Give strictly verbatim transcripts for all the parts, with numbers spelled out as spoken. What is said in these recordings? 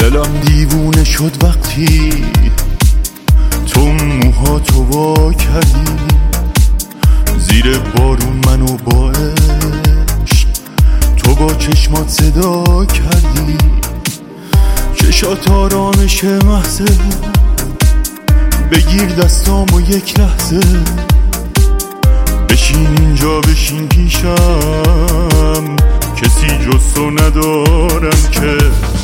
دلم دیوونه شد وقتی تو موها تو وا کردی، زیر بارون منو با عشق تو با چشمات صدا کردی. چشات آرامش محضه، بگیر دستامو یک لحظه، بشین اینجا بشین پیشم، کسی جز تو ندارم که.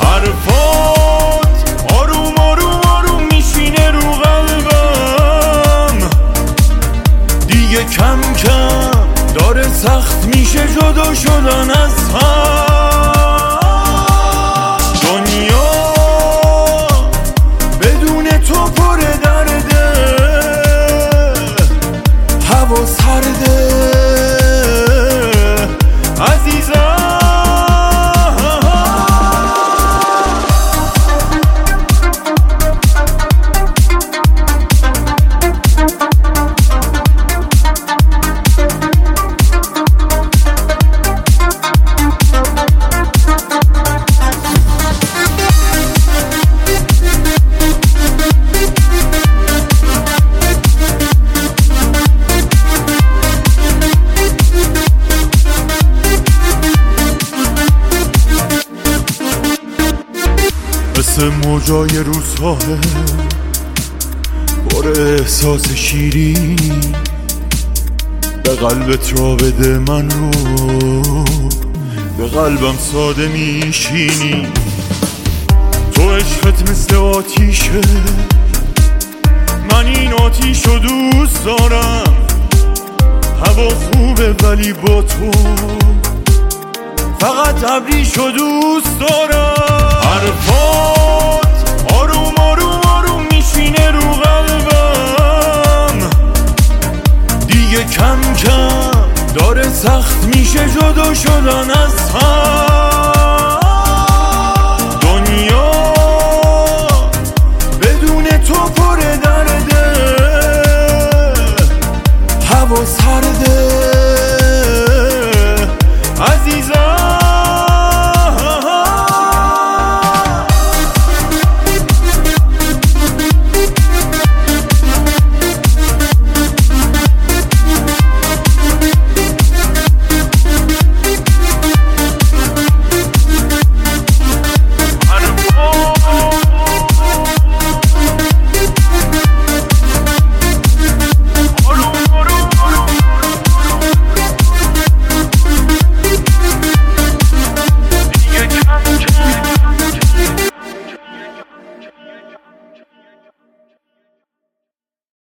حرفات آروم آروم آروم میشینه رو قلبم، دیگه کم کم داره سخت میشه جدا شدن از هم. دنیا بدون تو پر درده، هوا سرده عزیزم. مثل موجای رو ساحل پر احساس شیرینی، به قلبت را بده من رو، به قلبم ساده میشینی. تو عشقت مثل آتیشه، من این آتیش رو دوست دارم. هوا خوبه ولی با تو فقط ابریش رو دوست دارم. حرفات آروم آروم آروم میشینه رو قلبم، دیگه کم کم داره سخت میشه جدا شدن از هم.